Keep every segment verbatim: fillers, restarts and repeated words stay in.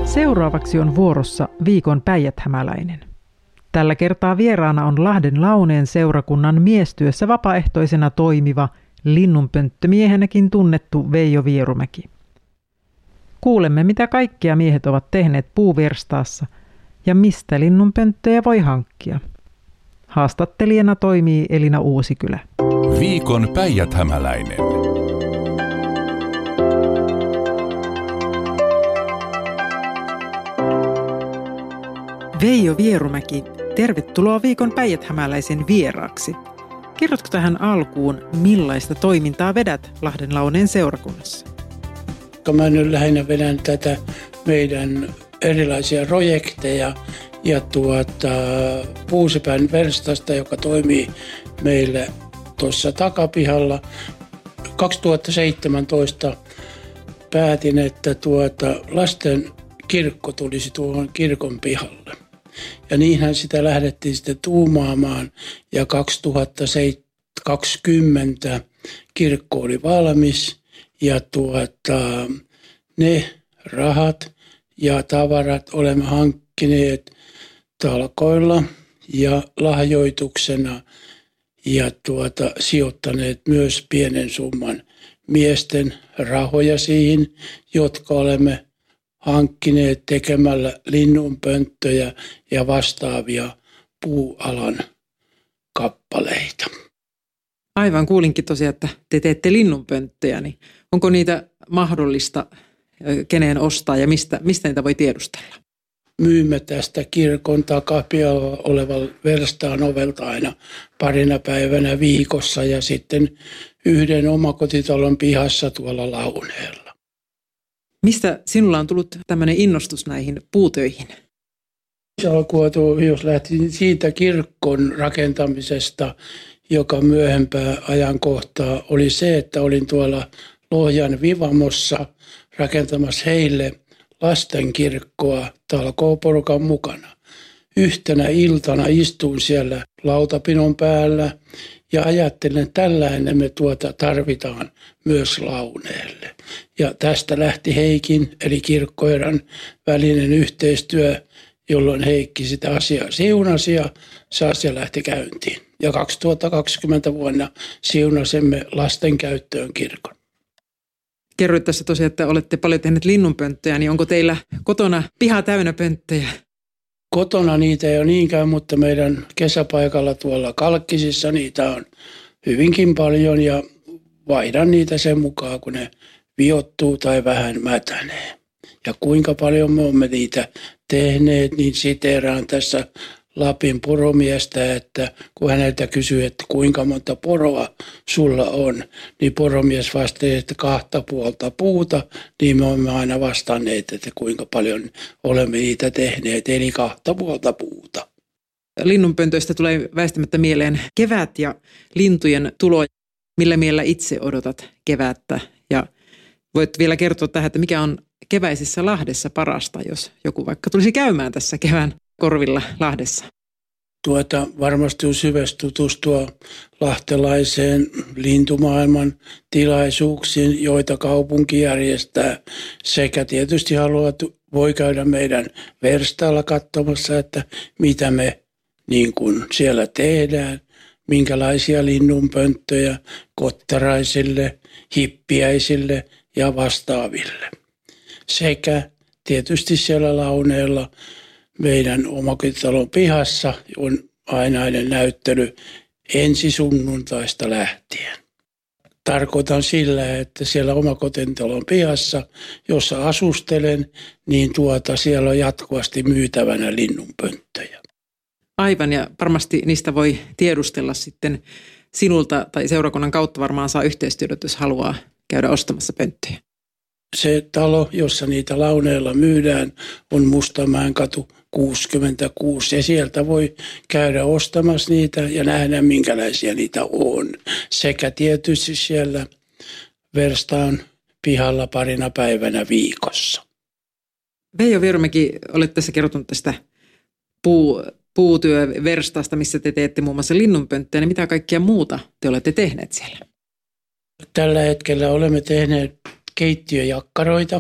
Seuraavaksi on vuorossa viikon päijäthämäläinen. Tällä kertaa vieraana on Lahden Launeen seurakunnan miestyössä vapaaehtoisena toimiva, linnunpönttömiehenäkin tunnettu Veijo Vierumäki. Kuulemme, mitä kaikkea miehet ovat tehneet puuverstaassa ja mistä linnunpönttöjä voi hankkia. Haastattelijana toimii Elina Uusikylä. Viikon päijäthämäläinen. Veijo Vierumäki, tervetuloa viikon päijäthämäläisen vieraaksi. Kerrotko tähän alkuun, millaista toimintaa vedät Lahden Launeen seurakunnassa? Mä nyt lähinnä vedän tätä meidän erilaisia projekteja ja tuota, Puusepään verstasta, joka toimii meillä tuossa takapihalla. kaksituhattaseitsemäntoista päätin, että tuota, lasten kirkko tulisi tuohon kirkon pihalle. Ja niinhän sitä lähdettiin sitten tuumaamaan ja kaksituhattakaksikymmentä kirkko oli valmis ja tuota, ne rahat ja tavarat olemme hankkineet talkoilla ja lahjoituksena ja tuota, sijoittaneet myös pienen summan miesten rahoja siihen, jotka olemme hankkineet tekemällä linnunpönttöjä ja vastaavia puualan kappaleita. Aivan, kuulinkin tosiaan, että te teette linnunpönttöjä, niin onko niitä mahdollista keneen ostaa ja mistä, mistä niitä voi tiedustella? Myymme tästä kirkon takapihalla olevan verstaan ovelta aina parina päivänä viikossa ja sitten yhden omakotitalon pihassa tuolla Launeella. Mistä sinulla on tullut tämmöinen innostus näihin puutöihin? Se alkoi, jos lähti siitä kirkon rakentamisesta, joka myöhempää ajankohtaa oli se, että olin tuolla Lohjan Vivamossa rakentamassa heille lastenkirkkoa talkooporukan mukana. Yhtenä iltana istuin siellä lautapinon päällä ja ajattelin, että tällainen me tuota tarvitaan myös Launeelle. Ja tästä lähti Heikin eli kirkkoherran välinen yhteistyö, jolloin Heikki sitä asiaa siunasi ja se asia lähti käyntiin. Ja kaksituhattakaksikymmentä vuonna siunasimme lasten käyttöön kirkon. Kerroit tässä tosiaan, että olette paljon tehneet linnunpönttöjä, niin onko teillä kotona piha täynnä pönttöjä? Kotona niitä ei ole niinkään, mutta meidän kesäpaikalla tuolla Kalkkisissa niitä on hyvinkin paljon ja vaihdan niitä sen mukaan, kun ne viottuu tai vähän mätänee. Ja kuinka paljon me olemme niitä tehneet, niin siteeraan tässä Lapin poromiestä, että kun häneltä kysyy, että kuinka monta poroa sulla on, niin poromies vastasi, että kahta puolta puuta, niin me olemme aina vastanneet, että kuinka paljon olemme niitä tehneet, eli kahta puolta puuta. Linnunpöntöistä tulee väistämättä mieleen kevät ja lintujen tulo. Millä mielellä itse odotat kevättä? Ja voit vielä kertoa tähän, että mikä on keväisessä Lahdessa parasta, jos joku vaikka tulisi käymään tässä kevään korvilla Lahdessa? Tuota, varmasti on syvästi tutustua lahtelaiseen lintumaailman tilaisuuksiin, joita kaupunki järjestää. Sekä tietysti haluaa, voi käydä meidän verstaalla katsomassa, että mitä me niin kuin siellä tehdään, minkälaisia linnunpönttöjä kottaraisille, hippiäisille ja vastaaville. Sekä tietysti siellä Launeella meidän omakotitalon pihassa on ainainen näyttely ensi sunnuntaista lähtien. Tarkoitan sillä, että siellä omakotitalon pihassa, jossa asustelen, niin tuota siellä on jatkuvasti myytävänä linnunpönttöjä. Aivan, ja varmasti niistä voi tiedustella sitten sinulta tai seurakunnan kautta varmaan saa yhteistyötä, jos haluaa käydä ostamassa pönttöjä. Se talo, jossa niitä Launeella myydään, on Mustamäen katu kuusikymmentäkuusi ja sieltä voi käydä ostamassa niitä ja nähdä minkälaisia niitä on. Sekä tietysti siellä verstaan pihalla parina päivänä viikossa. Veijo Vierumäki, olet tässä kertonut tästä puu, puutyöverstaasta, missä te teette muun muassa linnunpönttöjä, niin mitä kaikkia muuta te olette tehneet siellä? Tällä hetkellä olemme tehneet keittiöjakkaroita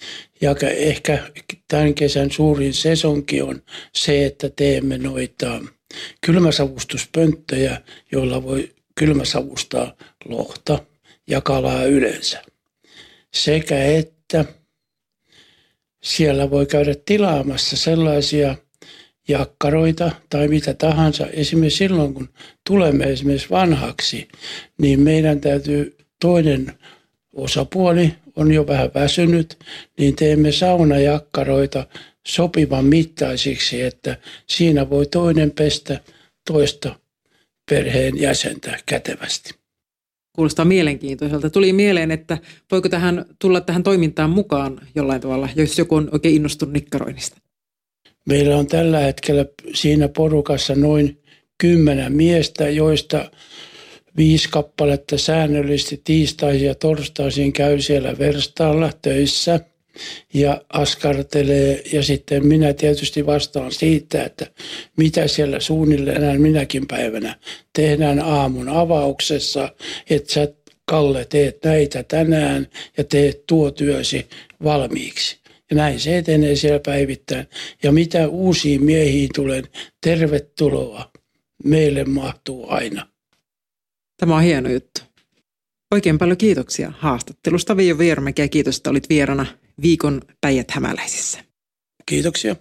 Ja ehkä tämän kesän suurin sesonki on se, että teemme noita kylmäsavustuspönttöjä, joilla voi kylmäsavustaa lohta ja kalaa yleensä. Sekä että siellä voi käydä tilaamassa sellaisia jakkaroita tai mitä tahansa. Esimerkiksi silloin, kun tulemme esimerkiksi vanhaksi, niin meidän täytyy toinen osapuoli on jo vähän väsynyt, niin teemme saunajakkaroita sopivan mittaisiksi, että siinä voi toinen pestä toista perheen jäsentä kätevästi. Kuulostaa mielenkiintoiselta. Tuli mieleen, että voiko tähän tulla tähän toimintaan mukaan jollain tavalla, jos joku on oikein innostunut nikkaroinnista? Meillä on tällä hetkellä siinä porukassa noin kymmenen miestä, joista viisi kappaletta säännöllisesti tiistaisin ja torstaisin käy siellä verstaalla töissä ja askartelee. Ja sitten minä tietysti vastaan siitä, että mitä siellä suunnilleen minäkin päivänä tehdään aamun avauksessa, että sä Kalle teet näitä tänään ja teet tuo työsi valmiiksi. Ja näin se etenee siellä päivittäin. Ja mitä uusiin miehiin tulee, tervetuloa. Meille mahtuu aina. Tämä on hieno juttu. Oikein paljon kiitoksia haastattelusta, Veijo Vierumäki, ja kiitos, että olit vieraana Viikon Päijät-Hämäläisissä. Kiitoksia.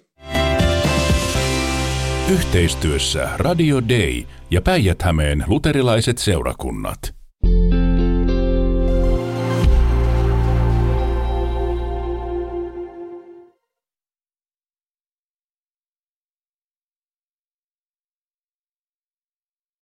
Yhteistyössä Radio Day ja Päijät-Hämeen luterilaiset seurakunnat.